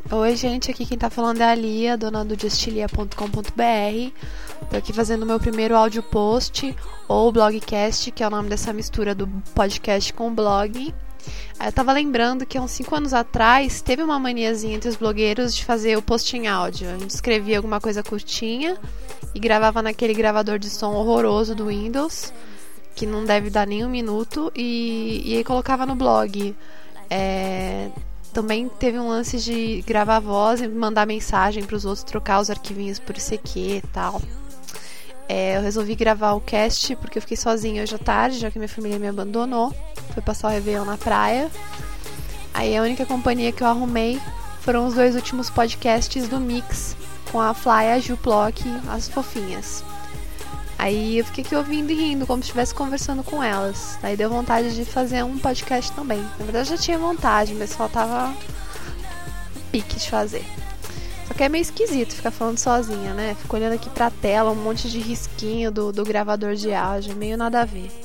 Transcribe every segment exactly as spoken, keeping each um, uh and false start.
Oi, gente, aqui quem tá falando é a Lia, dona do justilia ponto com ponto b r. Tô aqui fazendo o meu primeiro áudio post, ou blogcast, que é o nome dessa mistura do podcast com o blog. Eu tava lembrando que há uns cinco anos atrás teve uma maniazinha entre os blogueiros de fazer o post em áudio. A gente escrevia alguma coisa curtinha e gravava naquele gravador de som horroroso do Windows, que não deve dar nem um minuto, e, e aí colocava no blog. É... Também teve um lance de gravar a voz e mandar mensagem para os outros, trocar os arquivinhos por I C Q e tal. É, eu resolvi gravar o cast porque eu fiquei sozinha hoje à tarde, já que minha família me abandonou. Fui passar o Réveillon na praia. Aí a única companhia que eu arrumei foram os dois últimos podcasts do Mix, com a Fly e a Ju Plock, as fofinhas. Aí eu fiquei aqui ouvindo e rindo, como se estivesse conversando com elas. Aí deu vontade de fazer um podcast também. Na verdade eu já tinha vontade, mas faltava pique de fazer. Só que é meio esquisito ficar falando sozinha, né? Fico olhando aqui pra tela, um monte de risquinho do, do gravador de áudio, meio nada a ver.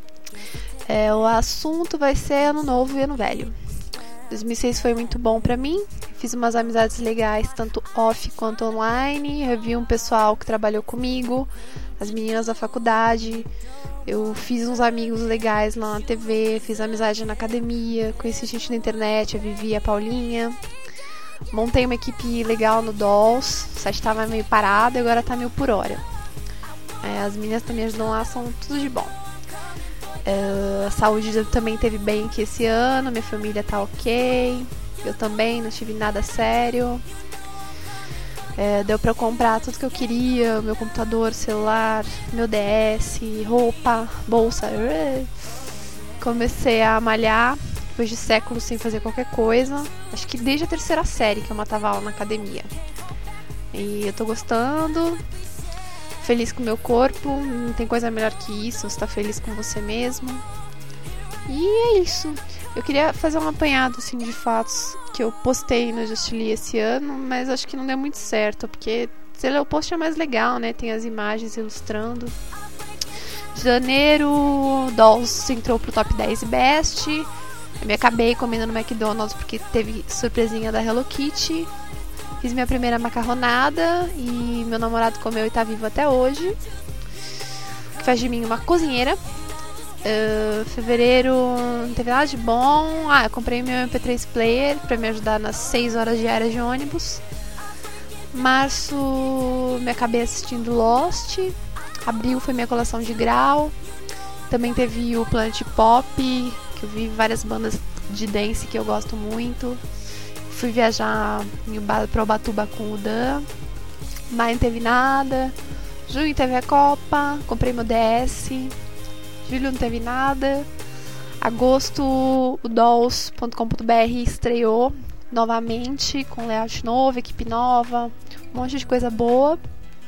É, o assunto vai ser ano novo e ano velho. dois mil e seis foi muito bom pra mim. Fiz umas amizades legais, tanto off quanto online. Revi um pessoal que trabalhou comigo, as meninas da faculdade. Eu fiz uns amigos legais lá na T V, fiz amizade na academia, conheci gente na internet, a Vivi e a Paulinha. Montei uma equipe legal no Dolls, o site tava meio parado e agora tá mil por hora. É, as meninas também ajudam lá, são tudo de bom. É, a saúde também teve bem aqui esse ano, minha família tá ok, eu também não tive nada sério. É, deu pra eu comprar tudo que eu queria, meu computador, celular, meu D S, roupa, bolsa. Comecei a malhar depois de séculos sem fazer qualquer coisa. Acho que desde a terceira série que eu matava aula na academia. E eu tô gostando, feliz com o meu corpo, não tem coisa melhor que isso, você tá feliz com você mesmo. E é isso. Eu queria fazer um apanhado assim, de fatos que eu postei no Justilia esse ano, mas acho que não deu muito certo, porque se ele, o post é mais legal, né? Tem as imagens ilustrando. Janeiro, Dolls entrou pro top dez Best. Eu me acabei comendo no McDonald's porque teve surpresinha da Hello Kitty. Fiz minha primeira macarronada e meu namorado comeu e tá vivo até hoje, que faz de mim uma cozinheira. Uh, fevereiro não teve nada de bom. Ah, eu comprei meu M P três player pra me ajudar nas seis horas diárias de ônibus. Março me acabei assistindo Lost. Abril foi minha coleção de grau. Também teve o Planet Pop, que eu vi várias bandas de dance que eu gosto muito. Fui viajar para Ubatuba com o Dan. Maio não teve nada. Junho teve a Copa. Comprei meu D S. Julho não teve nada. Agosto o dolls ponto com ponto b r estreou novamente, com layout novo, equipe nova, um monte de coisa boa.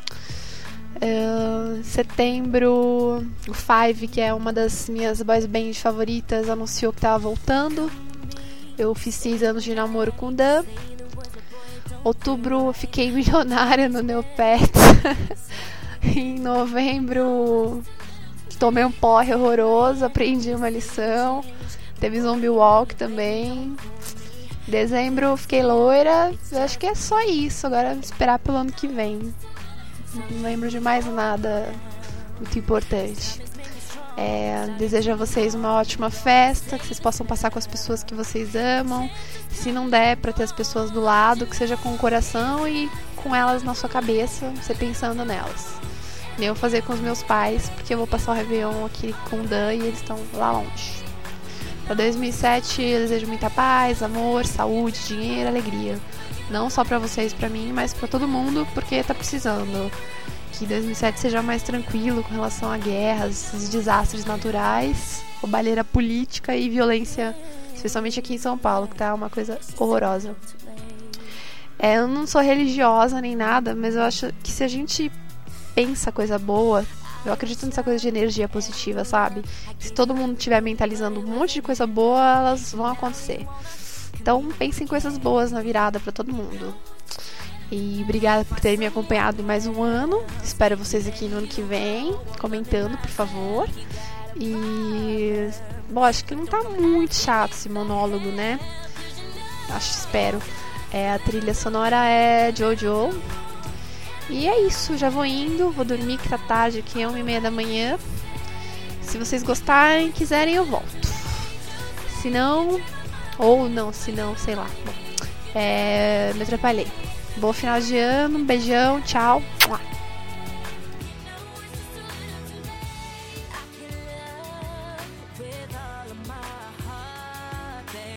Uh, setembro, o Five, que é uma das minhas boys band favoritas, anunciou que tava voltando. Eu fiz seis anos de namoro com o Dan. Outubro, eu fiquei milionária no Neopets. Em novembro, tomei um porre horroroso, aprendi uma lição. Teve Zombie Walk também. Dezembro, fiquei loira. Eu acho que é só isso. Agora esperar pelo ano que vem. Não lembro de mais nada muito importante. É, desejo a vocês uma ótima festa, que vocês possam passar com as pessoas que vocês amam. Se não der pra ter as pessoas do lado, que seja com o coração e com elas na sua cabeça, você pensando nelas. Eu vou fazer com os meus pais, porque eu vou passar o Réveillon aqui com o Dan e eles estão lá longe. Para dois mil e sete eu desejo muita paz, amor, saúde, dinheiro, alegria. Não só pra vocês, pra mim, mas pra todo mundo, porque tá precisando. Que dois mil e sete seja mais tranquilo com relação a guerras, desastres naturais, roubalheira política e violência, especialmente aqui em São Paulo, que tá uma coisa horrorosa. É, eu não sou religiosa nem nada, mas eu acho que se a gente pensa coisa boa, eu acredito nessa coisa de energia positiva, sabe? Se todo mundo estiver mentalizando um monte de coisa boa, elas vão acontecer. Então pensem em coisas boas na virada pra todo mundo. E obrigada por terem me acompanhado em mais um ano. Espero vocês aqui no ano que vem, comentando, por favor. E bom, acho que não tá muito chato esse monólogo, né? Acho, espero. É, a trilha sonora é Jojo. E é isso, já vou indo, vou dormir que tá tarde aqui, é uma e meia da manhã. Se vocês gostarem, quiserem, eu volto. Se não, ou não, se não, sei lá. Bom, é, me atrapalhei. Bom final de ano, um beijão, tchau.